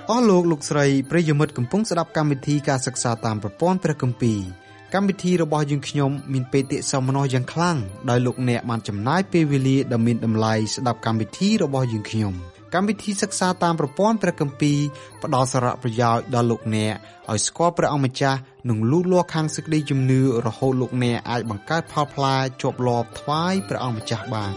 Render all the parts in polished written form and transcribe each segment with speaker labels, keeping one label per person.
Speaker 1: អស់លោកស្រីប្រិយមិត្តកំពុងស្ដាប់កម្មវិធីការសិក្សាតាមប្រព័ន្ធព្រះគម្ពីរកម្មវិធីរបស់យើងខ្ញុំមានបេតិសោមនស្សយ៉ាងខ្លាំងដោយលោកអ្នកបានចំណាយពេលវេលាដ៏មានតម្លៃស្ដាប់កម្មវិធីរបស់យើងខ្ញុំកម្មវិធីសិក្សាតាមប្រព័ន្ធព្រះគម្ពីរផ្ដល់សារៈប្រយោជន៍ដល់លោកអ្នកឲ្យស្គាល់ព្រះអង្គម្ចាស់និងលូតលាស់ខាងសេចក្តីជំនឿរហូតលោកអ្នកអាចបង្កើតផលផ្លែជាប់លាប់ថ្វាយព្រះអង្គម្ចាស់បាន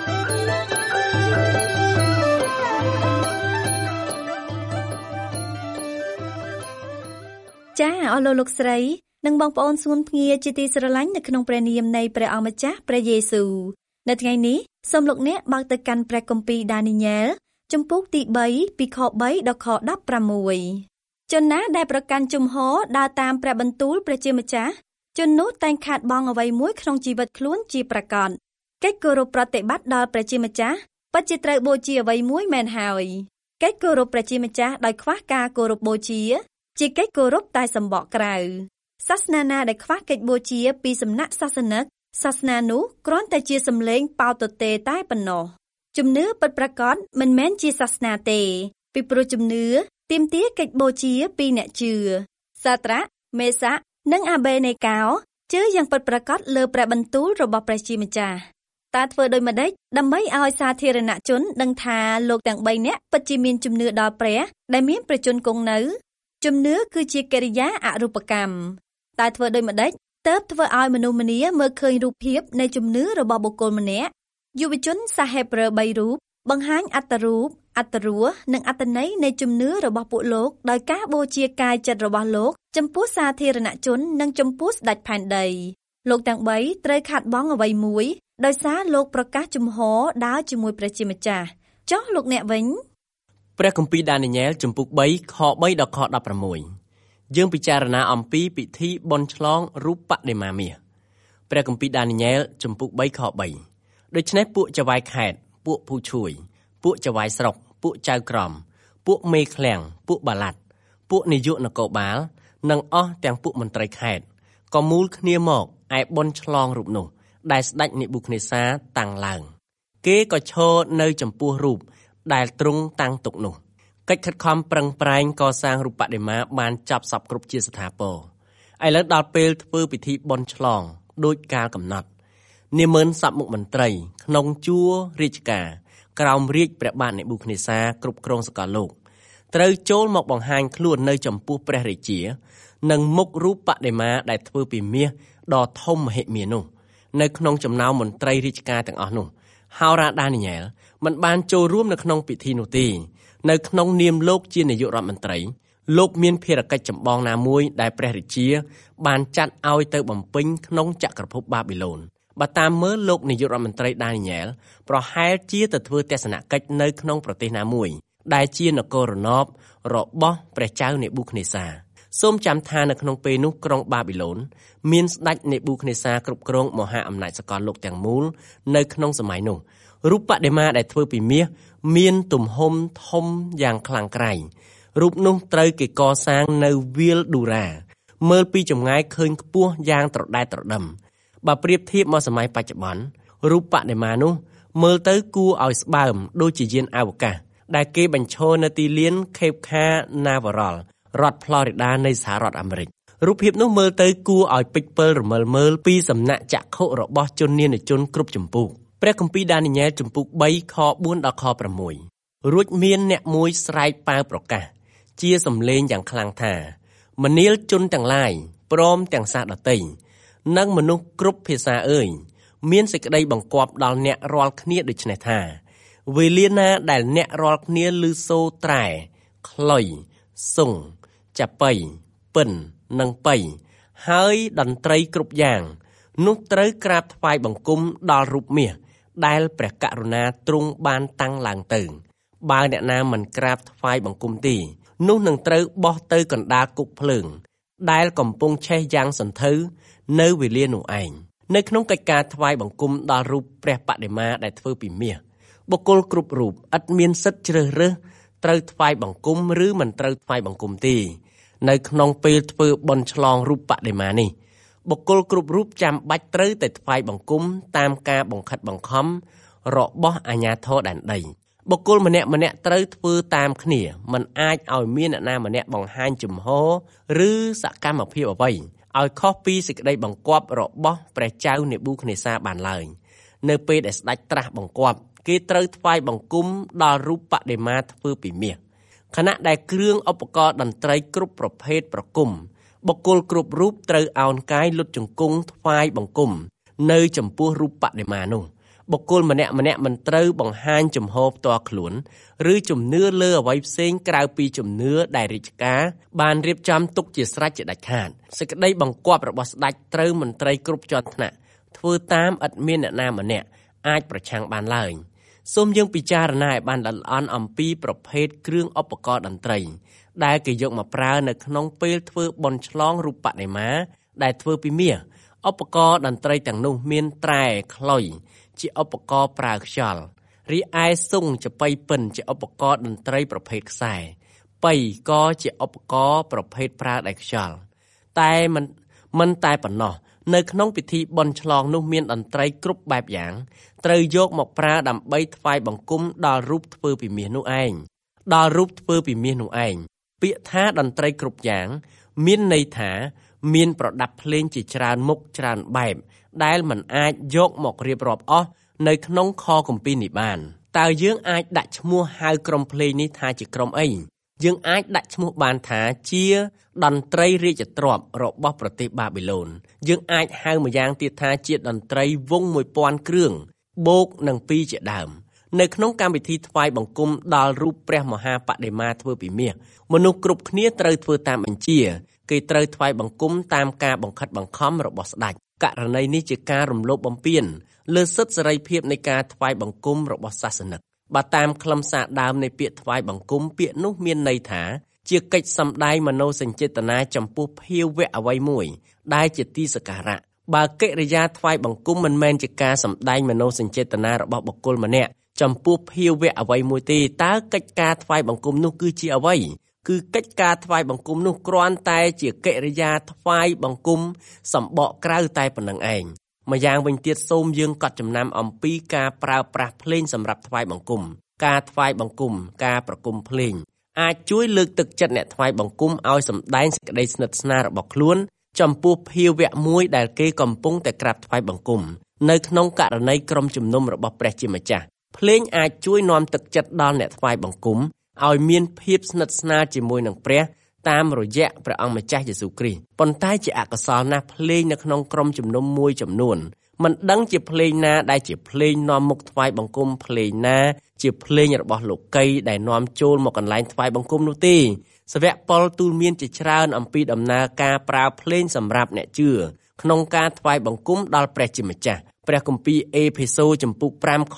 Speaker 2: ចាអស់លោកស្រីនិងបងប្អូនសួនភ្ងាជាទីស្រឡាញ់នៅក្នុងព្រះនាមនៃព្រះអង្គម្ចាស់ព្រះយេស៊ូវនៅថ្ងៃនេះសូមលោកអ្នកបើកទៅកាន់ព្រះគម្ពីរដានីញ៉ែលជំពូកទី3ពីខ3ដល់ខ16ជនណាដែលប្រកាន់ជំហរដើរតាមព្រះបន្ទូលព្រះជាម្ចាស់ជននោះតែងខាតបង់អ្វីមួយក្នុងជីវិតខ្លួនជាប្រកបកិច្ចគោរពប្រតិបត្តិដល់ព្រះជាម្ចាស់ពិតជាត្រូវបូជាអ្វីមួយមែនហើយកិច្ចគោរពព្រះជាម្ចាស់ដោយខ្វះការគោរពបូជាជាកិច្ចគោរពតែសម្បកក្រៅសាសនាណាដែលខ្វះកិច្ចបូជាពីសំណាក់សាសនិកសាសនានោះគ្រាន់តែជាសម្លេងប៉ោតទទេតែប៉ុណ្ណោះជំនឿពិតប្រាកដមិនមែនជាសាសនាទេពីព្រោះជំនឿទាមទារកិច្ចបូជាពីអ្នកជឿសាត្រាក់មេសាកនិងអាបេនេកោជឿយ៉ាងពិតប្រាកដលើព្រះបន្ទូលរបស់ព្រះជាម្ចាស់តើធ្វើដូចម្តេចដើម្បីឲ្យសាធារណជនដឹងថាលោកទាំង3នាក់ពិតជាមានជំនឿដល់ព្រះដែលមានព្រះជន្មគង់នៅជំនឿគឺជាកិរិយាអរូបកម្មតែធ្វើដូចម្តេចទើបធ្វើឲ្យមនុស្សម្នាមើលឃើញរូបភាពនៃជំនឿរបស់បុគ្គលម្នាក់យុវជនសាហេព្រើ3រូបបង្ហាញអត្តរូបអត្តរសនិងអត្តន័យនៃជំនឿរបស់ពួកលោកដោយការបូជាកាយចិត្តរបស់លោកចំពោះសាធារណជននិងចំពោះស្ដេចផែនដីលោកទាំង3ត្រូវខាតបង់អ្វីមួយដោយសារលោកប្រកាសជំហរដើរជាមួយព្រះជាម្ចាស់ចុះលោកអ្នកវិញ
Speaker 3: ព្រះគម្ពីរដានីញ៉ែលជំពូក3ខ3ដល់ខ16យើងពិចារណាអំពីពិធីបុណ្យឆ្លងរូបបដិមាមាសព្រះគម្ពីរដានីញ៉ែលជំពូក3ខ3ដូច្នេះពួកចៅហ្វាយខេត្តពួកភូឈួយពួកចៅហ្វាយស្រុកពួកចៅក្រមពួកមេឃ្លាំងពួកបាឡាត់ពួកនាយកនគរបាលនិងអស់ទាំងពួកមន្ត្រីខេត្តក៏មូលគ្នាមកឯបុណ្យឆ្លងរូបនោះដែលស្ដេចនេប៊ូខនេសាតាំងឡើងគេក៏ឈរនៅចំពោះរូបដែលទ្រង់តាំងទុកនោះកិច្ចខិតខំប្រឹងប្រែងកសាងរូបបដិមាបានចប់សពគ្រប់ជាស្ថាពរឥឡូវដល់ពេលធ្វើពិធីបុណ្យឆ្លងដោយកាលកំណត់នាម៉ឺនសព្វមុខមន្ត្រីក្នុងជួររាជការក្រោមរាជព្រះបាទនេប៊ូខនេសាគ្រប់គ្រងសកលលោកត្រូវចូលមកបង្ហាញខ្លួននៅចំពោះព្រះរាជានិងមុខរូបបដិមាដែលធ្វើពីមាសដ៏ធំមហិមានោះនៅក្នុងចំណោមមន្ត្រីរាជការទាំងអស់នោះហោរ៉ាដានីញ៉ែលមិនបានចូលរួមនៅក្នុងពិធីនោះទេនៅក្នុងនាមលោកជានាយករដ្ឋមន្ត្រីលោកមានភារកិច្ចចម្បងណាមួយដែលព្រះរាជាបានចាត់ឲ្យទៅបំពេញក្នុងចក្រភពបាប៊ីឡូនបើតាមមើលលោកនាយករដ្ឋមន្ត្រីដានីញ៉ែលប្រហែលជាទៅធ្វើទស្សនកិច្ចនៅក្នុងប្រទេសណាមួយដែលជានគររណបរបស់ព្រះចៅនេប៊ូខនេសាសូមចាំថានៅក្នុងពេលនោះក្រុងបាប៊ីឡូនមានស្ដេចនេប៊ូខនេសាគ្រប់គ្រងមហាអំណាចសកលលោកទាំងមូលនៅក្នុងសម័យនោះរូបបដិមាដែលធ្វើពីមាសមានទំហំធំយ៉ាងខ្លាំងក្រៃរូបនោះត្រូវគេកសាងនៅវាលឌូរ៉ាមើលពីចម្ងាយឃើញខ្ពស់យ៉ាងត្រដែតត្រដឹមបើប្រៀបធៀបមកសម័យបច្ចុប្បន្នរូបបដិមានោះមើលទៅគួរឲ្យស្បើមដូចជាយានអវកាសដែលគេបញ្ឈរនៅទីលាន Cape Canaveral រដ្ឋ Florida នៃសហរដ្ឋអាមេរិករូបភាពនោះមើលទៅគួរឲ្យពេចពិលរមិលមើលពីសំណាក់ចក្ខុរបស់ជននានាជនគ្រប់ចម្ពោះព្រះគម្ពីរដានីញ៉ែលជំពូក3ខ4ដល់ខ6រួចមានអ្នកមួយស្រែកប៉ៅប្រកាសជាសំឡេងយ៉ាងខ្លាំងថាមនាលជនទាំងឡាយព្រមទាំងសាសដតីនិងមនុស្សគ្រប់ភាសាអើយមានសេចក្តីបង្គាប់ដល់អ្នករាល់គ្នាដូចនេះថាវេលាណាដែលអ្នករាល់គ្នាឮសូរត្រែខ្លុយសុងចាប៉ីពិននិងប៉ីហើយតន្ត្រីគ្រប់យ៉ាងនោះត្រូវក្រាបថ្វាយបង្គំដល់រូបមាសដែលព្រះករុណាទ្រង់បានតាំងឡើងទៅបើអ្នកណាមិនក្រាបថ្វាយបង្គំទេនោះនឹងត្រូវបោះទៅកណ្ដាលគុកភ្លើងដែលកំពុងឆេះយ៉ាងសន្ធៅនៅវេលានោះឯងនៅក្នុងកិច្ចការថ្វាយបង្គំដល់រូបព្រះបដិមាដែលធ្វើពីមាសបុគ្គលគ្រប់រូបឥតមានសិទ្ធិជ្រើសរើសត្រូវថ្វាយបង្គំឬមិនត្រូវថ្វាយបង្គំទេនៅក្នុងពេលធ្វើបុណ្យឆ្លងរូបបដិមានេះបុគ្គលគ្រប់រូបចាំបាច់ត្រូវតែថ្វាយបង្គំតាមការបង្ខិតបង្ខំរបស់អាជ្ញាធរដែនដីបុគ្គលម្នាក់ត្រូវធ្វើតាមគ្នាមិនអាចឲ្យមានអ្នកណាម្នាក់បង្ហាញជំហរឬសកម្មភាពអ្វីឲ្យខុសពីសេចក្តីបង្គាប់របស់ព្រះចៅនេប៊ូខនេសាបានឡើយនៅពេលដែលស្ដេចត្រាស់បង្គាប់គេត្រូវថ្វាយបង្គំដល់រូបបដិមាធ្វើពីមាសខណៈដែលគ្រឿងឧបករណ៍តន្ត្រីគ្រប់ប្រភេទប្រគំបុគ្គលគ្រប់រូបត្រូវឱនកាយលុតជង្គង់ថ្វាយបង្គំនៅចំពោះរូបបដិមានោះបុគ្គលម្នាក់មិនត្រូវបង្ហាញជំហរផ្ទាល់ខ្លួនឬជំនឿលើអ្វីផ្សេងក្រៅពីជំនឿដែលរាជការបានរៀបចំទុកជាស្រេចជាដាច់ខាតសេចក្តីបង្គាប់របស់ស្ដេចត្រូវមន្ត្រីគ្រប់ជាន់ថ្នាក់ធ្វើតាមឥតមានអ្នកណាម្នាក់អាចប្រឆាំងបានឡើយសូមយើងពិចារណាឲ្យបានល្អិតល្អន់អំពីប្រភេទគ្រឿងឧបករណ៍តន្ត្រីដែលគេយកមកប្រើនៅក្នុងពេលធ្វើបុណ្យឆ្លងរូបបដិមាដែលធ្វើពីមាសឧបករណ៍តន្ត្រីទាំងនោះមានត្រែខ្លុយជាឧបករណ៍ប្រើខ្យល់រីឯស៊ុងចប៉ីពិនជាឧបករណ៍តន្ត្រីប្រភេទខ្សែប៉ីក៏ជាឧបករណ៍ប្រភេទប្រើដៃខ្យល់តែមិនតែប៉ុណ្ណោះនៅក្នុងពិធីបុណ្យឆ្លងនោះមានតន្ត្រីគ្រប់បែបយ៉ាងត្រូវយកមកប្រើដើម្បីថ្វាយបង្គំដល់រូបធ្វើពីមាសនោះឯងពាក្យថាតន្ត្រីគ្រប់យ៉ាងមានន័យថាមានប្រដាប់ភ្លេងជាច្រើនមុខច្រើនបែបដែលមិនអាចយកមករៀបរាប់អស់នៅក្នុងខគម្ពីរនេះបានតើយើងអាចដាក់ឈ្មោះហៅក្រុមភ្លេងនេះថាជាក្រុមអីយើងអាចដាក់ឈ្មោះបានថាជាតន្ត្រីរាជទ្រព្យរបស់ប្រទេសបាប៊ីឡូនយើងអាចហៅម្យ៉ាងទៀតថាជាតន្ត្រីវង 1000 គ្រឿងបូកនឹង2ជាដើមនៅក្នុងកម្មវិធីថ្វាយបង្គំដល់រូបព្រះមហាបដិមាធ្វើពីមាសមនុស្សគ្រប់គ្នាត្រូវធ្វើតាមបញ្ជាគេត្រូវថ្វាយបង្គំតាមការបង្ខិតបង្ខំរបស់ស្ដេចករណីនេះជាការរំលោភបំពានលើសិទ្ធិសេរីភាពនៃការថ្វាយបង្គំរបស់សាសនិកបើតាមខ្លឹមសារដើមនៃពាក្យថ្វាយបង្គំពាក្យនោះមានន័យថាជាកិច្ចសម្ដែងមនោសញ្ចេតនាចំពោះភាវៈអ្វីមួយដែលជាទីសក្ការៈបើកិរិយាថ្វាយបង្គំមិនមែនជាការសម្ដែងមនោសញ្ចេតនារបស់បុគ្គលម្នាក់ចំពោះភាវៈអ្វីមួយទេតើកិច្ចការថ្វាយបង្គំនោះគឺជាអ្វីគឺកិច្ចការថ្វាយបង្គំនោះគ្រាន់តែជាកិរិយាថ្វាយបង្គំសម្បកក្រៅតែប៉ុណ្្នឹងឯងម្យ៉ាងវិញទៀតសូមយើងកត់ចំណាំអំពីការប្រើប្រាស់ភ្លេងសម្រាប់ថ្វាយបង្គំការថ្វាយបង្គំការប្រគំភ្លេងអាចជួយលើកទឹកចិត្តអ្នកថ្វាយបង្គំឲ្យសម្ដែងសេចក្តីស្និទ្ធស្នាលរបស់ខ្លួនចំពោះភាវៈមួយដែលគេកំពុងតែក្រាបថ្វាយបង្គំនៅក្នុងករណីក្រុមជំនុំរបស់ព្រះជាម្ចាស់ភ្លេងអាចជួយនាំទឹកចិត្តដល់អ្នកថ្វាយបង្គំឲ្យមានភាពស្និទ្ធស្នាលជាមួយនឹងព្រះតាមរយៈព្រះអង្គម្ចាស់យេស៊ូវគ្រីស្ទប៉ុន្តែជាអកុសលណាស់ភ្លេងនៅក្នុងក្រុមជំនុំមួយចំនួនមិនដឹងជាភ្លេងណាដែលជាភ្លេងនាំមុខថ្វាយបង្គំភ្លេងណាជាភ្លេងរបស់លោកីដែលនាំចូលមកកន្លែងថ្វាយបង្គំនោះទេសាវកប៉ុលទូលមានជាច្រើនអំពីដំណើរការប្រើភ្លេងសម្រាប់អ្នកជឿក្នុងការថ្វាយបង្គំដល់ព្រះជាម្ចាស់ព្រះគម្ពីរអេភេសូចំពុក5ខ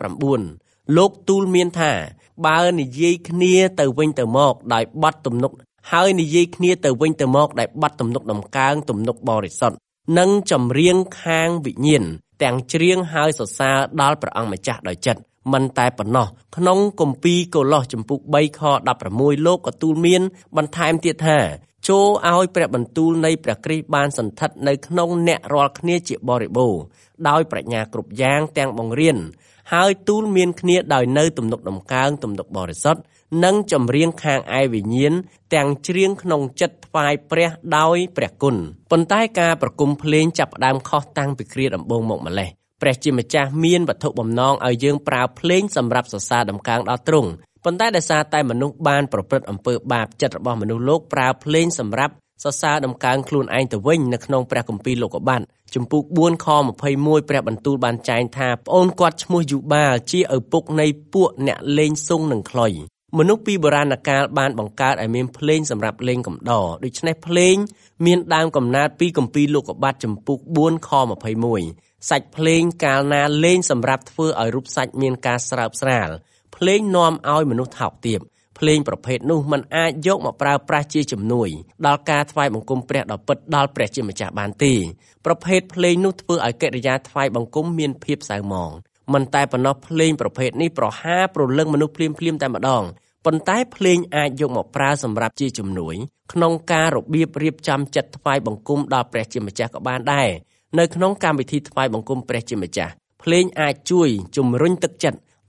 Speaker 3: 19លោកទូលមានថាបើនិយាយគ្នាទៅវិញទៅមកដោយបត់ទំនុកហើយនិយាយគ្នាទៅវិញទៅមកដោយបត់ទំនុកដំកើងទំនុកបរិសុទ្ធនិងចម្រៀងខាងវិញ្ញាណទាំងច្រៀងហើយសរសើរដល់ព្រះអង្គម្ចាស់ដោយចិត្តមិនតែប៉ុណ្ណោះក្នុងគម្ពីរកូឡូសចំពុក3ខ16លោកក៏ទូលមានបន្ថែមទៀតថាចូលឲ្យព្រះបន្ទូលនៃព្រះគ្រីស្ទបានសន្ធិដ្ឋនៅក្នុងអ្នករាល់គ្នាជាបរិបូរណ៍ដោយប្រាជ្ញាគ្រប់យ៉ាងទាំងបង្រៀនហើយទូលមានគ្នាដោយនៅទំនុកដំកើងទំនុកបរិសុទ្ធនិងចម្រៀងខាងឯវិញ្ញាណទាំងច្រៀងក្នុងចិត្តថ្វាយព្រះដោយព្រះគុណប៉ុន្តែការប្រគំភ្លេងចាប់ផ្ដើមខុសតាំងពីគ្រាដំបូងមកម្ល៉េះព្រះជាម្ចាស់មានវត្ថុបំណងឲ្យយើងប្រើភ្លេងសម្រាប់សរសើរដំកើងដល់ទ្រង់ប៉ុន្តែដោយសារតែមនុស្សបានប្រព្រឹត្តអំពើបាបចិត្តរបស់មនុស្សលោកប្រើភ្លេងសម្រាប់សរសើរដំកើងខ្លួនឯងទៅវិញនៅក្នុងព្រះគម្ពីរលោកុបាទជំពូក4ខ21ព្រះបន្ទូលបានចែងថាប្អូនគាត់ឈ្មោះយូបាលជាឪពុកនៃពួកអ្នកលេងស៊ុងនិងខ្លុយមនុស្សពីបុរាណកាលបានបង្កើតឲ្យមានភ្លេងសម្រាប់លេងកំដរដូច្នេះភ្លេងមានដើមកំណើតពីគម្ពីរលោកុបាទជំពូក4ខ21សាច់ភ្លេងកាលណាលេងសម្រាប់ធ្វើឲ្យរូបសាច់មានការស្រើបស្រាលភ្លេងនាំឲ្យមនុស្សថោកទាបភ្លេងប្រភេទនោះมันអាចយកមកប្រើប្រាស់ជាជំនួយដល់ការថ្វាយបង្គំព្រះដ៏ពិតដល់ព្រះជាម្ចាស់បានទេប្រភេទភ្លេងនោះធ្វើឲ្យកិរិយាថ្វាយបង្គំមានភាពសៅហ្មងមិនតែប៉ុណ្ណោះភ្លេងប្រភេទនេះប្រហារព្រលឹងមនុស្សភ្លាមតែម្ដងប៉ុន្តែភ្លេងអាចយកមកប្រើសម្រាប់ជាជំនួយក្នុងការរបៀបរៀបចំចិត្តថ្វាយបង្គំដល់ព្រះជាម្ចាស់ក៏បានដែរនៅក្នុងកម្មវិធីថ្វាយបង្គំព្រះជាម្ចាស់ភ្លេងអាចជួយជំរុញទឹកចិត្ត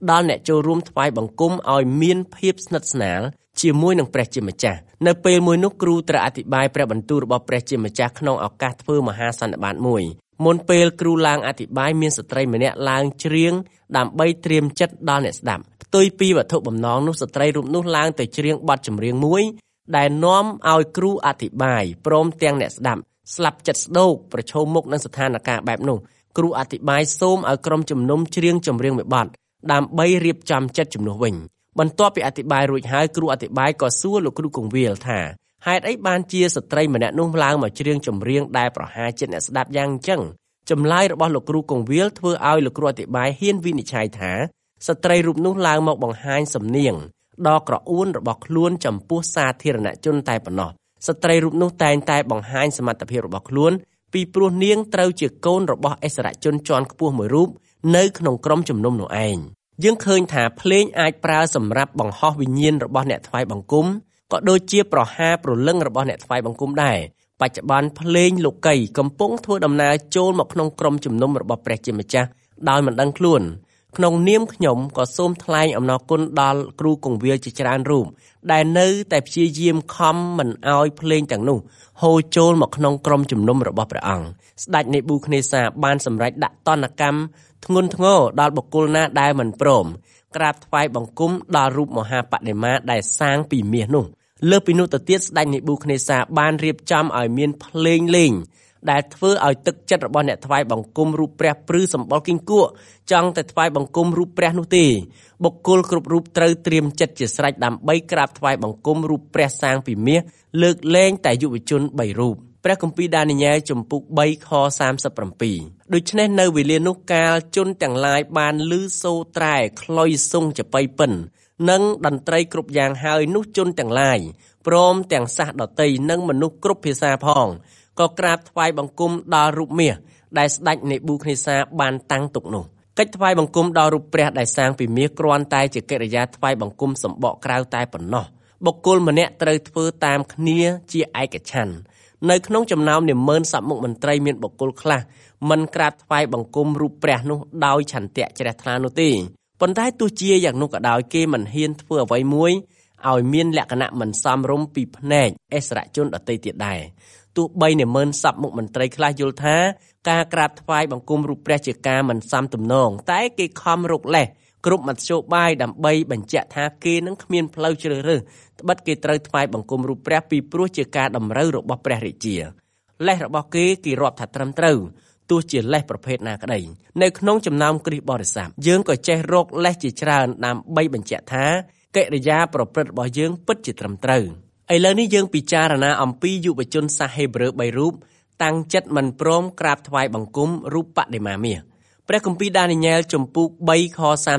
Speaker 3: ដល់អ្នកចូលរួមថ្វាយបង្គំឲ្យមានភាពស្និទ្ធស្នាលជាមួយនឹងព្រះជាម្ចាស់នៅពេលមួយនោះគ្រូត្រូវអធិប្បាយព្រះបន្ទូលរបស់ព្រះជាម្ចាស់ក្នុងឱកាសធ្វើមហាសន្និបាតមួយមុនពេលគ្រូឡើងអធិប្បាយមានស្ត្រីម្នាក់ឡើងច្រៀងដើម្បីត្រៀមចិត្តដល់អ្នកស្ដាប់ផ្ទុយពីវត្ថុបំណងនោះស្ត្រីរូបនោះឡើងទៅច្រៀងបទចម្រៀងមួយដែលនាំឲ្យគ្រូអធិប្បាយព្រមទាំងអ្នកស្ដាប់ស្លាប់ចិត្តស្ដោកប្រឈមមុខនឹងស្ថានភាពបែបនោះគ្រូអធិប្បាយសូមឲ្យក្រុមជំនុំច្រៀងចម្រៀងមួយបទដើម្បីរៀបចំចិត្តជំនួសវិញបន្ទាប់ពីអធិប្បាយរួចហើយគ្រូអធិប្បាយក៏សួរលោកគ្រូគង្វាលថាហេតុអីបានជាស្ត្រីម្នាក់នោះឡើងមកច្រៀងចម្រៀងដែលប្រហារចិត្តអ្នកស្ដាប់យ៉ាងអញ្ចឹងចម្លើយរបស់លោកគ្រូគង្វាលធ្វើឲ្យលោកគ្រូអធិប្បាយហ៊ានវិនិច្ឆ័យថាស្ត្រីរូបនោះឡើងមកបង្ហាញសំនៀងដ៏ក្រអួនរបស់ខ្លួនចំពោះសាធារណជនតែប៉ុណ្ណោះស្ត្រីរូបនោះតែងតែបង្ហាញសមត្ថភាពរបស់ខ្លួនពីព្រោះនាងត្រូវជាកូនរបស់ឥស្សរជនជាន់ខ្ពស់មួយរូបនៅក្នុងក្រុមជំនុំនោះឯងយើងឃើញថាភ្លេងអាចប្រើសម្រាប់បង្ហោះវិញ្ញាណរបស់អ្នកថ្វាយបង្គំក៏ដូចជាប្រហារព្រលឹងរបស់អ្នកថ្វាយបង្គំដែរបច្ចុប្បន្នភ្លេងលោកីកំពុងធ្វើដំណើរចូលមកក្នុងក្រុមជំនុំរបស់ព្រះជាម្ចាស់ដោយមិនដឹងខ្លួនក្នុងនាមខ្ញុំក៏សូមថ្លែងអំណរគុណដល់គ្រូគង្វាលជាច្រើនរូបដែលនៅតែព្យាយាមខំមិនឲ្យភ្លេងទាំងនោះហូរចូលមកក្នុងក្រុមជំនុំរបស់ព្រះអង្គស្ដេចនេប៊ូខនេសាបានសម្រេចដាក់ទណ្ឌកម្មធ្ងន់ធ្ងរដល់បុគ្គលណាដែលមិនព្រមក្រាបថ្វាយបង្គំដល់រូបមហាបដិមាដែលសាងពីមាសនោះលើសពីនោះទៅទៀតស្ដេចនេប៊ូខនេសាបានរៀបចំឲ្យមានភ្លេងលេងដែលធ្វើឲ្យទឹកចិត្តរបស់អ្នកថ្វាយបង្គំរូបព្រះព្រឺសម្បុរគីងគក់ចង់តែថ្វាយបង្គំរូបព្រះនោះទេបុគ្គលគ្រប់រូបត្រូវត្រៀមចិត្តជាស្រេចដើម្បីក្រាបថ្វាយបង្គំរូបព្រះសាងពីមាសលើកលែងតែយុវជន3រូបព្រះគម្ពីរដានីយ៉ែលជំពូក3ខ37ដូច្នេះនៅវេលានោះកាលជនទាំងឡាយបានឮសូរត្រែខ្លុយស៊ុងចប៉ីពិននិងតន្ត្រីគ្រប់យ៉ាងហើយនោះជនទាំងឡាយព្រមទាំងសាសដតីនិងមនុស្សគ្រប់ភាសាផងក៏ក្រាបថ្វាយបង្គំដល់រូបមាសដែលស្ដេចនេប៊ូខនេសាបានតាំងទុកនោះកិច្ចថ្វាយបង្គំដល់រូបព្រះដែលសាងពីមាសគ្រាន់តែជាកិរិយាថ្វាយបង្គំសម្បកក្រៅតែប៉ុណ្ណោះបុគ្គលម្នាក់ត្រូវធ្វើតាមគ្នាជាឯកច្ឆន្ទនៅក្នុងចំណោមនាម៉ឺនសព្វមុខមន្ត្រីមានបុគ្គលខ្លះមិនក្រាបថ្វាយបង្គំរូបព្រះនោះដោយឆន្ទៈជ្រះថ្លានោះទេប៉ុន្តែទោះជាយ៉ាងនោះក៏ដោយគេមិនហ៊ានធ្វើអ្វីមួយឲ្យមានលក្ខណៈមិនសមរម្យពីភ្នែកឥស្សរជនដទៃទៀតដែរទោះបីនាម៉ឺនសព្វមុខមន្ត្រីខ្លះយល់ថាការក្រាបថ្វាយបង្គំរូបព្រះជាការមិនសមទំនងតែគេខំរកលេសគ្រប់មធ្យោបាយដើម្បីបញ្ជាក់ថាគេនឹងគ្មានផ្លូវជ្រើសរើសត្បិតគេត្រូវថ្វាយបង្គំរូបព្រះពីព្រោះជាការតម្រូវរបស់ព្រះរាជាលេសរបស់គេរាប់ថាត្រឹមត្រូវទោះជាលេសប្រភេទណាក្តីនៅក្នុងចំណោមគ្រិស្តបរិស័ទយើងក៏ចេះរកលេសជាច្រើនដើម្បីបញ្ជាក់ថាកិរិយាប្រព្រឹត្តរបស់យើងពិតជាត្រឹមត្រូវឥឡូវនេះយើងពិចារណាអំពីយុវជនសាសហេប្រឺ3រូបតាំងចិត្តមិនព្រមក្រាបថ្វាយបង្គំរូបបដិមាមាសព្រះគម្ពីរដានីយ៉ែលជំពូក3ខ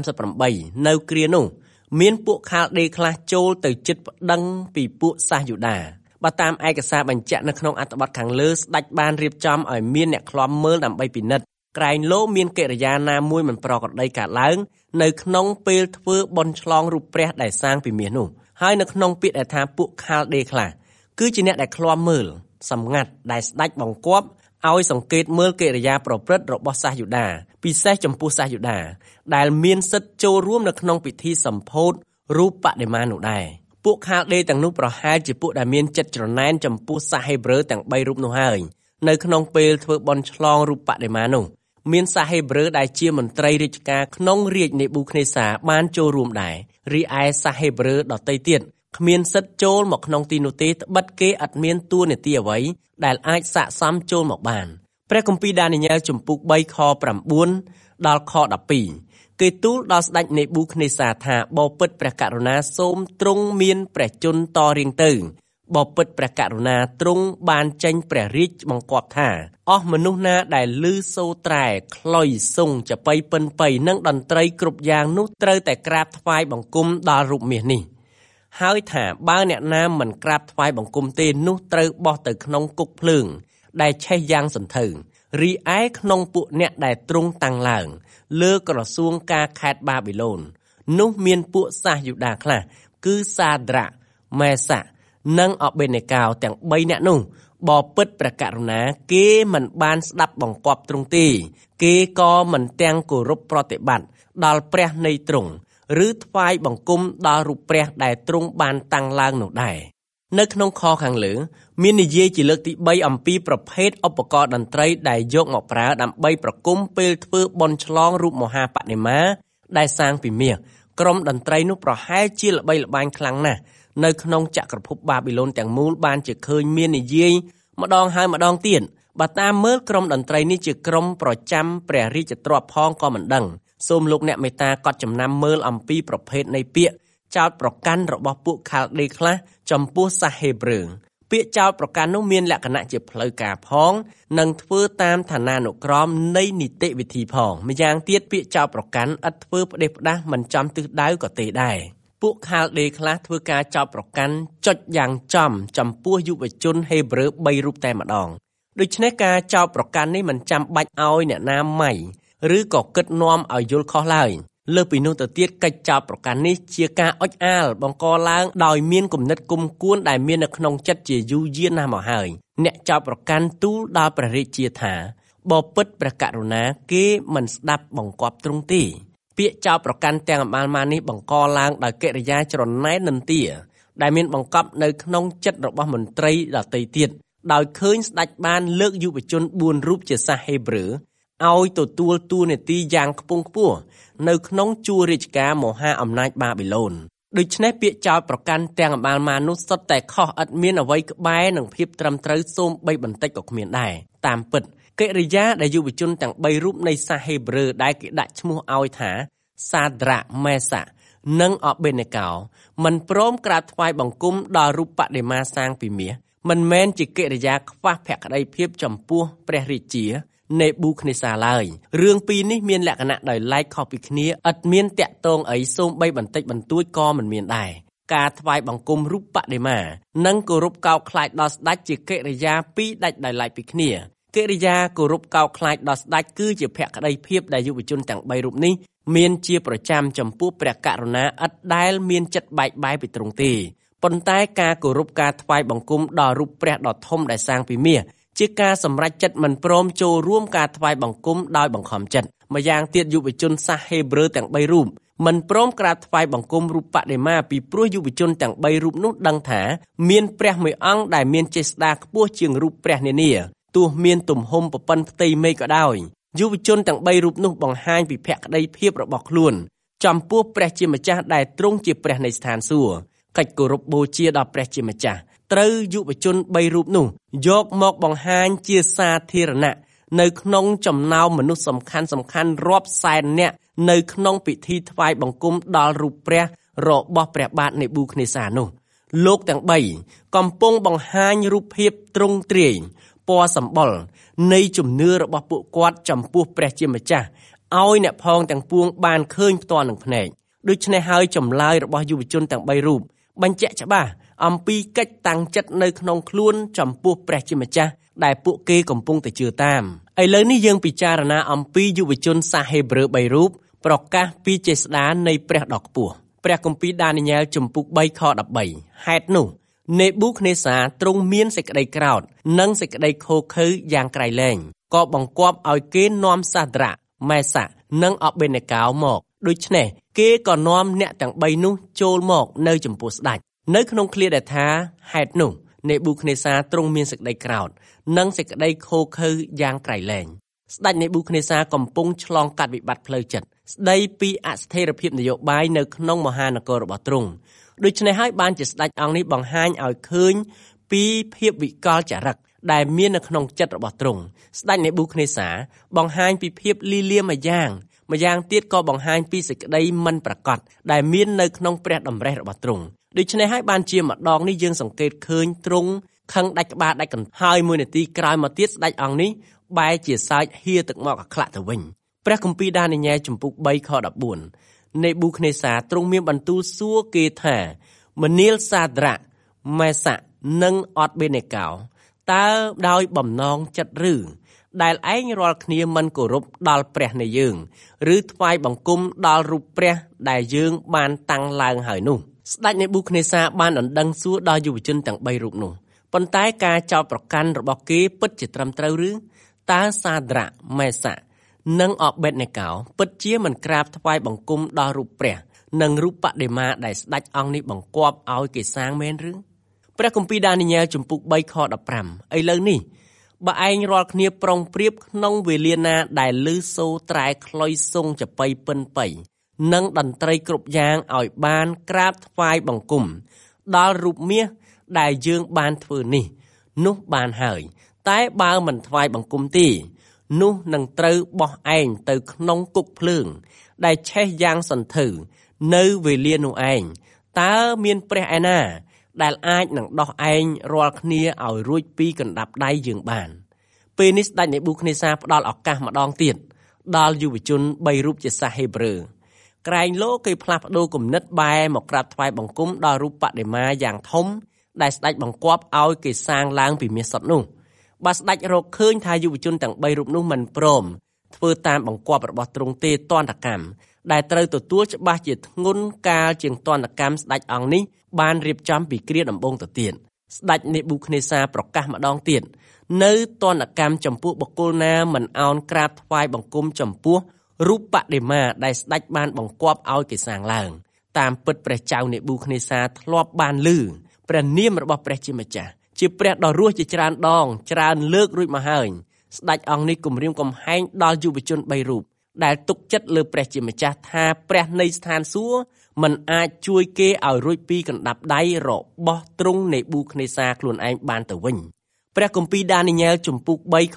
Speaker 3: 38នៅគ្រានោះមានពួកខាលដេខ្លះចូលទៅជិតប្តឹងពីពួកសាសយូដាបើតាមឯកសារបញ្ជាក់នៅក្នុងអត្ថបទខាងលើស្ដេចបានរៀបចំឲ្យមានអ្នកឃ្លាំមើលដើម្បីពិនិត្យក្រែងលោមានកិរិយាណាមួយមិនប្រក្រតីកើតឡើងនៅក្នុងពេលធ្វើបុណ្យឆ្លងរូបព្រះដែលសាងពីមាសនោះហើយនៅក្នុងពាក្យដែលថាពួកខាលដេខ្លះគឺជាអ្នកដែលឃ្លាំមើលសម្ងាត់ដែលស្ដេចបង្គាប់ឲ្យសង្កេតមើលកិរិយាប្រព្រឹត្តរបស់សាសយូដាពិសេសចំពោះសាសយូដាដែលមានសិទ្ធិចូលរួមនៅក្នុងពិធីសម្ពោធរូបបដិមានោះដែរពួកខាលដេទាំងនោះប្រហែលជាពួកដែលមានចិត្តច្រណែនចំពោះសាសហេប្រឺទាំង3រូបនោះហើយនៅក្នុងពេលធ្វើបុណ្យឆ្លងរូបបដិមានោះមានសាសហេប្រឺដែលជាមន្ត្រីរាជការក្នុងរាជនេប៊ូខនេសាបានចូលរួមដែររីឯសាសហេប្រឺដទៃទៀតគ្មានសិទ្ធិចូលមកក្នុងទីនោះទេត្បិតគេឥតមានតួនាទីអ្វីដែលអាចស័ក្តិសមចូលមកបានព្រះគម្ពីរដានីយ៉ែលជំពូក3ខ9ដល់ខ12គេទូលដល់ស្ដេចនេប៊ូខនេសាថាបបិទ្ធព្រះករុណាសូមទ្រង់មានព្រះជន្មតរៀងទៅបបិទ្ធព្រះករុណាទ្រង់បានចេញព្រះរាជបង្គាប់ថាអស់មនុស្សណាដែលឮសូរត្រែខ្លុយស៊ុងចប៉ីពិនប៉ីនិងតន្ត្រីគ្រប់យ៉ាងនោះត្រូវតែក្រាបថ្វាយបង្គំដល់រូបមាសនេះហើយថាបើអ្នកណាមិនក្រាបថ្វាយបង្គំទេនោះត្រូវបោះទៅក្នុងគុកភ្លើងដែលឆេះយ៉ាងសន្ធៅរីឯក្នុងពួកអ្នកដែលទ្រង់តាំងឡើងលើក្រសួងការខេត្តបាប៊ីឡូននោះមានពួកសាសយូដាខ្លះគឺសាដ្រាកមេសាកនិងអបេនេកោទាំង3នាក់នោះបបិទ្ធព្រះករុណាគេមិនបានស្ដាប់បង្គាប់ទ្រង់ទេគេក៏មិនទាំងគោរពប្រតិបត្តិដល់ព្រះនៃទ្រង់ឬថ្វាយបង្គំដល់រូបព្រះដែលទ្រង់បានតាំងឡើងនោះដែរនៅក្នុងខខាងលើមាននិយាយជាលើកទី3អំពីប្រភេទឧបករណ៍តន្ត្រីដែលយកមកប្រើដើម្បីប្រគំពេលធ្វើបុណ្យឆ្លងរូបមហាបដិមាដែលសាងពីមាសក្រុមតន្ត្រីនោះប្រហែលជាល្បីល្បាញខ្លាំងណាស់នៅក្នុងចក្រភពបាប៊ីឡូនទាំងមូលបានជាឃើញមាននិយាយម្ដងហើយម្ដងទៀតបើតាមមើលក្រុមតន្ត្រីនេះជាក្រុមប្រចាំព្រះរាជទ្រព្យផងក៏មិនដឹងសូមលោកអ្នកមេត្តាកត់ចំណាំមើលអំពីប្រភេទនៃពាក្យចោទប្រកាន់របស់ពួកខាល់ដេខ្លះចំពោះសាសហេប្រឺពាក្យចោទប្រកាន់នោះមានលក្ខណៈជាផ្លូវការផងនិងធ្វើតាមឋានានុក្រមនៃនីតិវិធីផងម្យ៉ាងទៀតពាក្យចោទប្រកាន់ឥតធ្វើផ្ដេសផ្ដាសមិនចំទិសដៅក៏ទេដែរពួកខាល់ដេខ្លះធ្វើការចោទប្រកាន់ចុចយ៉ាងចំពោះយុវជនហេប្រឺ3រូបតែម្ដងដូច្នេះការចោទប្រកាន់នេះមិនចាំបាច់ឲ្យអ្នកណាម៉ៃឬក៏គិតនាំឲ្យយល់ខុសឡើយលើសពីនោះទៅទៀតកិច្ចចោទប្រកាន់នេះជាការអុចអាលបង្កឡើងដោយមានគំនិតគុំគួនដែលមាននៅក្នុងចិត្តជាយូរយារណាស់មកហើយអ្នកចោទប្រកាន់ទូលដល់ព្រះរាជាថាបបិទ្ធព្រះករុណាគេមិនស្ដាប់បង្គាប់ទ្រង់ទេពាក្យចោទប្រកាន់ទាំងអំបាលនេះបង្កឡើងដោយកិរិយាច្រណែននន្ទាដែលមានបង្កប់នៅក្នុងចិត្តរបស់មន្ត្រីដទៃទៀតដោយឃើញស្ដេចបានលើកយុវជន4រូបជាសាសហេប្រឺឲ្យទទួលតួនាទីយ៉ាងខ្ពង់ខ្ពស់នៅក្នុងជួររាជការមហាអំណាចបាប៊ីឡូនដូច្នេះពាក្យចោទប្រកាន់ទាំងអំបាលនោះសុទ្ធតែខុសឥតមានអ្វីក្បែរនឹងភាពត្រឹមត្រូវសូម្បីបន្តិចក៏គ្មានដែរតាមពិតកិរិយាដែលយុវជនទាំង3រូបនៃសាសហេប្រឺដែលគេដាក់ឈ្មោះឲ្យថាសាដ្រាក់មេសាក់និងអបេនេកោមិនព្រមក្រាបថ្វាយបង្គំដល់រូបបដិមាសាងពីមាសមិនមែនជាកិរិយាខ្វះភក្តីភាពចំពោះព្រះរាជានេប៊ូខនេសាឡើយរឿងពីរនេះមានលក្ខណៈដោយឡែកខុសពីគ្នាឥតមានតាក់ទងអីសូម្បីបន្តិចបន្តួចក៏មិនមានដែរការថ្វាយបង្គំរូបបដិមានិងគោរពកោតខ្លាចដល់ស្ដេចជាកិរិយាពីរដាច់ដោយឡែកពីគ្នាកិរិយាគោរពកោតខ្លាចដល់ស្ដេចគឺជាភក្តីភាពដែលយុវជនទាំង3រូបនេះមានជាប្រចាំចំពោះព្រះករុណាឥតដែលមានចិត្តបែកបាយពីទ្រង់ទេប៉ុន្តែការគោរពការថ្វាយបង្គំដល់រូបព្រះដ៏ធំដែលសាងពីមាសជាការសម្រេចចិត្តមិនព្រមចូលរួមការថ្វាយបង្គំដោយបង្ខំចិត្តម្យ៉ាងទៀតយុវជនសាសហេប្រឺទាំង3រូបមិនព្រមក្រាបថ្វាយបង្គំរូបបដិមាពីព្រោះយុវជនទាំង3រូបនោះដឹងថាមានព្រះមួយអង្គដែលមានចេស្តាខ្ពស់ជាងរូបព្រះនានាទោះមានទំហំប៉ុណ្ណផ្ទៃមេឃក៏ដោយយុវជនទាំង3រូបនោះបង្ហាញពីភក្តីភាពរបស់ខ្លួនចំពោះព្រះជាម្ចាស់ដែលទ្រង់ជាព្រះនៃស្ថានសួគ៌កិច្ចគោរពបូជាដល់ព្រះជាម្ចាស់ត្រូវយុវជន3រូបនោះយកមកបង្ហាញជាសាធារណៈនៅក្នុងចំណោមមនុស្សសំខាន់រាប់សែននាក់នៅក្នុងពិធីថ្វាយបង្គំដល់រូបព្រះរបស់ព្រះបាទនេប៊ូខនេសានោះលោកទាំង3កំពុងបង្ហាញរូបភាពទ្រង់ទ្រាយពណ៌សម្បុរនៃជំនឿរបស់ពួកគាត់ចំពោះព្រះជាម្ចាស់ឲ្យអ្នកផងទាំងពួងបានឃើញផ្ទាល់នឹងភ្នែកដូច្នេះហើយចម្លើយរបស់យុវជនទាំង3រូបបញ្ជាក់ច្បាស់អំពីកិច្ចតាំងចិត្តនៅក្នុងខ្លួនចំពោះព្រះជាម្ចាស់ដែលពួកគេកំពុងតែជឿតាមឥឡូវនេះយើងពិចារណាអំពីយុវជនសាសហេប្រឺ3រូបប្រកាសពីចេស្តានៃព្រះដ៏ខ្ពស់ព្រះគម្ពីរដានីយ៉ែលជំពូក3ខ13ហេតុនោះនេប៊ូខនេសាទ្រង់មានសេចក្តីក្រោធនិងសេចក្តីឃោរឃៅយ៉ាងក្រៃលែងក៏បង្គាប់ឲ្យគេនាំសាដ្រាក់មេសាក់និងអបេនេកោមកដូច្នេះគេក៏នាំអ្នកទាំង3នោះចូលមកនៅចំពោះស្ដេចនៅក្នុងឃ្លាដែលថាហេតុនោះនេប៊ូខនេសាទ្រង់មានសេចក្តីក្រោធនិងសេចក្តីឃោរឃៅយ៉ាងក្រៃលែងស្ដេចនេប៊ូខនេសាកំពុងឆ្លងកាត់វិបត្តិផ្លូវចិត្តស្ដីពីអស្ថិរភាពនយោបាយនៅក្នុងមហានគររបស់ទ្រង់ដូច្នេះហើយបានជាស្ដេចអង្គនេះបង្ហាញឲ្យឃើញពីភាពវិកលចរិតដែលមាននៅក្នុងចិត្តរបស់ទ្រង់ស្ដេចនេប៊ូខនេសាបង្ហាញពីភាពលីលាម្យ៉ាងទៀតក៏បង្ហាញពីសេចក្តីមិនប្រាកដដែលមាននៅក្នុងព្រះតម្រិះរបស់ទ្រង់ដូច្នេះហើយបានជាម្ដងនេះយើងសង្កេតឃើញទ្រង់ខឹងដាច់ក្បាលដាច់កន្ទុយហើយមួយនាទីក្រោយមកទៀតស្ដេចអង្គនេះបែរជាសើចហៀទឹកមកអាខ្លាក់ទៅវិញព្រះគម្ពីរដានីយ៉ែលជំពូក3ខ14នេប៊ូខនេសាទ្រង់មានបន្ទូលសួរគេថាមនាលសាដ្រាក់មេសាក់និងអបេនេកោតើដោយបំណងចិត្តឬដែលឯងរាល់គ្នាមិនគោរពដល់ព្រះនៃយើងឬថ្វាយបង្គំដល់រូបព្រះដែលយើងបានតាំងឡើងហើយនោះស្ដេចនេប៊ូខនេសាបានដណ្ដឹងសួរដល់យុវជនទាំង3រូបនោះប៉ុន្តែការចោទប្រកាន់របស់គេពិតជាត្រឹមត្រូវឬតើសាដ្រាក់មេសាកនិងអបេតនេកោពិតជាមិនក្រាបថ្វាយបង្គំដល់រូបព្រះនិងរូបបដិមាដែលស្ដេចអង្គនេះបង្គាប់ឲ្យគេសាងមែនឬព្រះគម្ពីរដានីយ៉ែលជំពូក3ខ15ឥឡូវនេះបើឯងរាល់គ្នាប្រុងប្រៀបក្នុងវេលាណាដែលឮសូរត្រែខ្លុយសុងចប៉ីពិនពៃនិងតន្ត្រីគ្រប់យ៉ាងឲ្យបានក្រាបថ្វាយបង្គំដល់រូបមាសដែលយើងបានធ្វើនេះនោះបានហើយតែបើមិនថ្វាយបង្គំទេនោះនឹងត្រូវបោះឯងទៅក្នុងគុកភ្លើងដែលឆេះយ៉ាងសន្ធឹងនៅវេលានោះឯងតើមានព្រះឯណាដែលអាចនឹងដោះឯងរាល់គ្នាឲ្យរួចពីកណ្ដាប់ដៃយើងបានពេលនេះស្ដេចនេប៊ូខនេសាផ្ដល់ឱកាសម្ដងទៀតដល់យុវជន3រូបជាសាសហេប្រឺក្រែងលោគេផ្លាស់ប្ដូរគំនិតបែរមកក្រាបថ្វាយបង្គំដល់រូបបដិមាយ៉ាងធំដែលស្ដេចបង្គាប់ឲ្យគេសាងឡើងពីមាសសុទ្ធនោះបើស្ដេចរកឃើញថាយុវជនទាំង3រូបនោះមិនព្រមធ្វើតាមបង្គាប់របស់ទ្រង់ទេទណ្ឌកម្មដែលត្រូវទទួលច្បាស់ជាធ្ងន់កាលជាងទណ្ឌកម្មស្ដេចអង្គនេះបានរៀបចំពីគ្រាដំបូងទៅទៀតស្ដេចនេប៊ូខនេសាប្រកាសម្ដងទៀតនៅទណ្ឌកម្មចំពោះបុគ្គលណាមិនអោនក្រាបថ្វាយបង្គំចំពោះរូបបដិមាដែលស្ដេចបានបង្គាប់ឲ្យគេសាងឡើងតាមពិតព្រះចៅនេប៊ូខនេសាធ្លាប់បានឮព្រះនាមរបស់ព្រះជាម្ចាស់ជាព្រះដ៏រស់ជាច្រើនដងច្រើនលើករួចមកហើយស្ដេចអង្គនេះគំរាមកំហែងដល់យុវជន3រូបដែលទុកចិត្តលើព្រះជាម្ចាស់ថាព្រះនៃស្ថានសួគ៌មិនអាចជួយគេឲ្យរួចពីកណ្ដាប់ដៃរបស់ទ្រង់នេប៊ូខនេសាខ្លួនឯងបានទៅវិញព្រះគម្ពីរដានីយ៉ែលជំពូក3ខ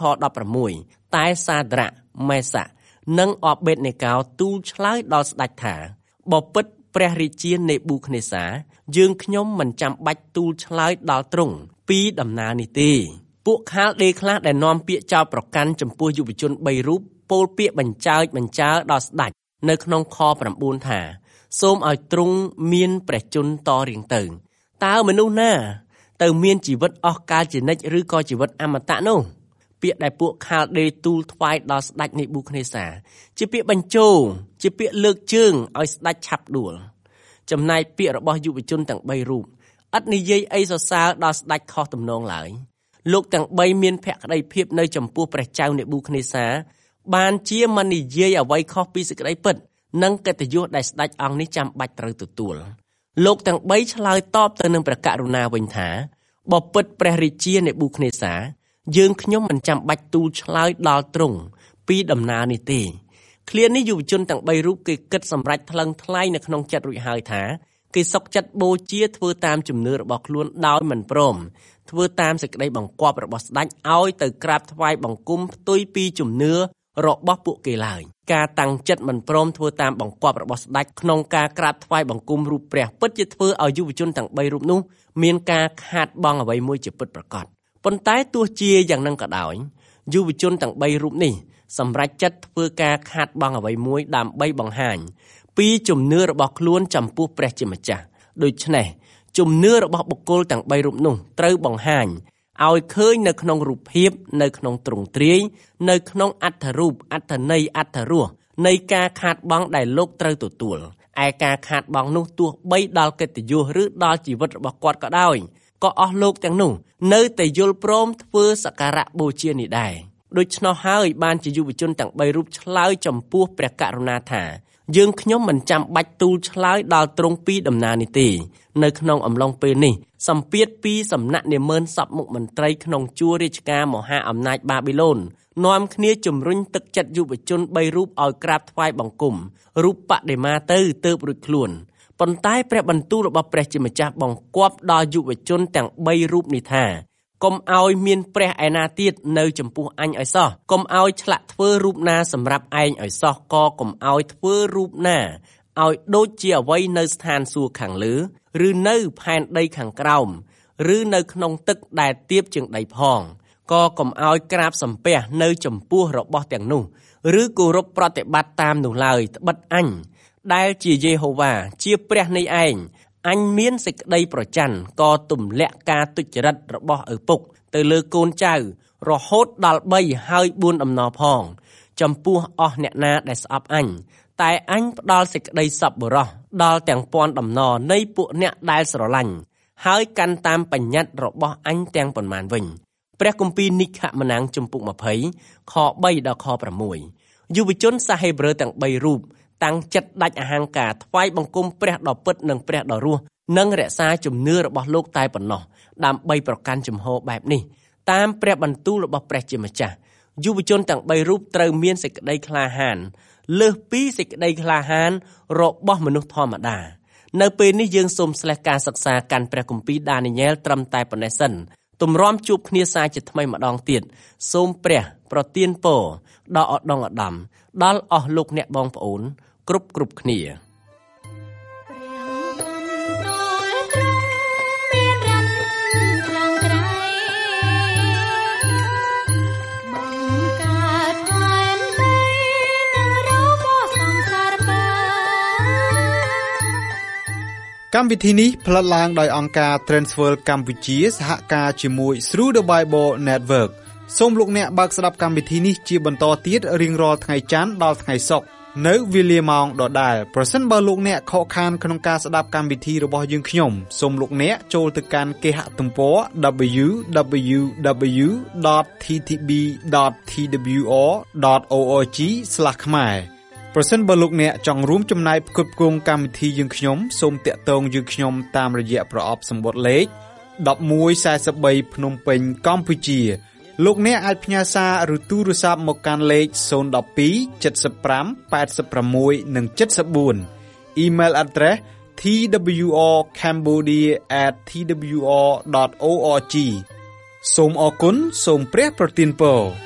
Speaker 3: 16តែសាដ្រាក់មេសាកនិងអបេតនេកោទូលឆ្លើយដល់ស្ដេចថាបើពិតព្រះរាជានេប៊ូខនេសាយើងខ្ញុំមិនចាំបាច់ទូលឆ្លើយដល់ទ្រង់ពីដំណើរនេះទេពួកខាលដេខ្លះដែលនាំពាក្យចោទប្រកាន់ចំពោះយុវជន3រូបពោលពាក្យបញ្ចើដល់ស្ដេចនៅក្នុងខ9ថាសូមឲ្យទ្រង់មានព្រះជន្មតរៀងទៅតើមនុស្សណាទៅមានជីវិតអស់កាលជានិច្ចឬក៏ជីវិតអមតៈនោះពាក្យដែលពួកខាលដេទូលថ្វាយដល់ស្ដេចនេប៊ូខនេសាជាពាក្យបញ្ជោជាពាក្យលើកជើងឲ្យស្ដេចឆាប់ដួលចំណែកពាក្យរបស់យុវជនទាំង3រូបឥតនិយាយអីសរសើរដល់ស្ដេចខុសទំនងឡើយលោកទាំង3មានភក្ដីភាពនៅចំពោះព្រះចៅនេប៊ូខនេសាបានជាមិននិយាយអ្វីខុសពីសេចក្តីពិតនិងកិត្តិយសដែលស្ដេចអង្គនេះចាំបាច់ត្រូវទទួលលោកទាំង3ឆ្លើយតបទៅនឹងព្រះករុណាវិញថាបើពិតព្រះរាជានេប៊ូខនេសាយើងខ្ញុំមិនចាំបាច់ទូលឆ្លើយដល់ទ្រង់ពីដំណើរនេះទេឃ្លានេះយុវជនទាំង3រូបគេគិតសម្រេចថ្លឹងថ្លែងនៅក្នុងចិត្តរួចហើយថាគេសុខចិត្តបូជាធ្វើតាមជំនឿរបស់ខ្លួនដោយមិនព្រមធ្វើតាមសេចក្តីបង្គាប់របស់ស្ដេចឲ្យទៅក្រាបថ្វាយបង្គំផ្ទុយពីជំនឿរបស់ពួកគេឡើយការតាំងចិត្តមិនព្រមធ្វើតាមបង្គាប់របស់ស្ដេចក្នុងការក្រាបថ្វាយបង្គំរូបព្រះពិតជាធ្វើឲ្យយុវជនទាំង3រូបនោះមានការខាតបង់អ្វីមួយជាពិតប្រាកដប៉ុន្តែទោះជាយ៉ាងនឹងក៏ដោយយុវជនទាំង3រូបនេះសម្រេចចិត្តធ្វើការខាតបង់អ្វីមួយដើម្បីបង្ហាញពីជំនឿរបស់ខ្លួនចំពោះព្រះជាម្ចាស់ដូច្នេះជំនឿរបស់បុគ្គលទាំង3រូបនោះត្រូវបង្ហាញឲ្យឃើញនៅក្នុងរូបភាពនៅក្នុងទ្រង់ទ្រាយនៅក្នុងអត្ថរូបអត្ថន័យអត្ថរសនៃការខាតបង់ដែលលោកត្រូវទទួលឯការខាតបង់នោះទោះបីដល់កិត្តិយសឬដល់ជីវិតរបស់គាត់ក៏ដោយក៏អស់លោកទាំងនោះនៅតែយល់ព្រមធ្វើសក្ការៈបូជានេះដែរដូច្នោះហើយបានជាយុវជនទាំង3រូបឆ្លើយចំពោះព្រះករុណាថាយើងខ្ញុំមិនចាំបាច់ទូលឆ្លើយដល់ទ្រង់ពីដំណើរនេះទេនៅក្នុងអំឡុងពេលនេះសម្ពាធពីសំណាក់នាម៉ឺនសពមុខមន្ត្រីក្នុងជួររាជការមហាអំណាចបាប៊ីឡូននាំគ្នាជំរុញទឹកចិត្តយុវជន3រូបឲ្យក្រាបថ្វាយបង្គំរូបបដិមាទៅទើបរួចខ្លួនប៉ុន្តែព្រះបន្ទូលរបស់ព្រះជាម្ចាស់បង្គាប់ដល់យុវជនទាំង3រូបនេះថាកុំឲ្យមានព្រះឯណាទៀតនៅចំពោះអញឲ្យសោះកុំឲ្យឆ្លាក់ធ្វើរូបណាសម្រាប់ឯងឲ្យសោះក៏កុំឲ្យធ្វើរូបណាឲ្យដូចជាអ្វីនៅស្ថានសួគ៌ខាងលើឬនៅផែនដីខាងក្រោមឬនៅក្នុងទឹកដែលទាបជាងដីផងក៏កុំឲ្យក្រាបសំពះនៅចំពោះរបស់ទាំងនោះឬគោរពប្រតិបត្តិតាមនោះឡើយត្បិតអញដែលជាយេហូវ៉ាជាព្រះនៃឯងអញមានសេចក្តីប្រច័ណ្ឌក៏ទម្លាក់ការទុច្ចរិតរបស់ឪពុកទៅលើកូនចៅរហូតដល់3ហើយ4ដំណរផងចំពោះអស់អ្នកណាដែលស្អប់អញតែអញផ្ដល់សេចក្តីសប្បុរសដល់ទាំងពាន់ដំណរនៃពួកអ្នកដែលស្រឡាញ់ហើយកាន់តាមបញ្ញត្តិរបស់អញទាំងប៉ុន្មានវិញព្រះគម្ពីរនិខមណាំងជំពូក20ខ3ដល់ខ6យុវជនសាហេប្រឺទាំង3រូបតាំងចិត្តដាច់អហង្ការថ្វាយបង្គំព្រះដ៏ពិតនិងព្រះដ៏រស់និងរក្សាជំនឿរបស់លោកតែប៉ុណ្ណោះដើម្បីប្រកាន់ជំហរបែបនេះតាមព្រះបន្ទូលរបស់ព្រះជាម្ចាស់យុវជនទាំង3រូបត្រូវមានសេចក្តីក្លាហានលើសពីសេចក្តីក្លាហានរបស់មនុស្សធម្មតានៅពេលនេះយើងសូមស្លេះការសិក្សាកាន់ព្រះគម្ពីរដានីយ៉ែលត្រឹមតែប៉ុណ្ណេះសិនទម្រាំជួបគ្នាសាជាថ្មីម្ដងទៀតសូមព្រះប្រទានពរដល់ឧត្តមឧត្តមដល់អស់លោកអ្នកបងប្អូនគ្រប់គ្នា
Speaker 1: កម្មវិធីនេះផ្លាត់ឡើងដោយអង្គការ Transworld កម្ពុជាសហការជាមួយ Through the Bible Network សូមលោកអ្នកបើកស្ដាប់កម្មវិធីនេះជាបន្តទៀតរៀងរាល់ថ្ងៃច័ន្ទដល់ថ្ងៃសុក្រនៅវេលាម៉ោងដដែលប្រសិនបើលោកអ្នកខកខានក្នុងការស្ដាប់កម្មវិធីរបស់យើងខ្ញុំសូមលោកអ្នកចូលទៅកាន់គេហទំព័រ www.ttb.twr.org/ ខ្មែរប្រសិនបើលោកអ្នកចង់រួមចំណែកផ្គត់ផ្គង់កម្មវិធីយើងខ្ញុំសូមតាក់ទងយើងខ្ញុំតាមរយៈប្រអប់សម្បត្តិលេខ1143ភ្នំពេញកម្ពុជាលោកអ្នកអាចផ្ញើសារឬទូរស័ព្ទមកកាន់លេខ012 75 86 និង 74 Email address twrcambodia@twr.org សូមអរគុណសូមព្រះប្រទានពរ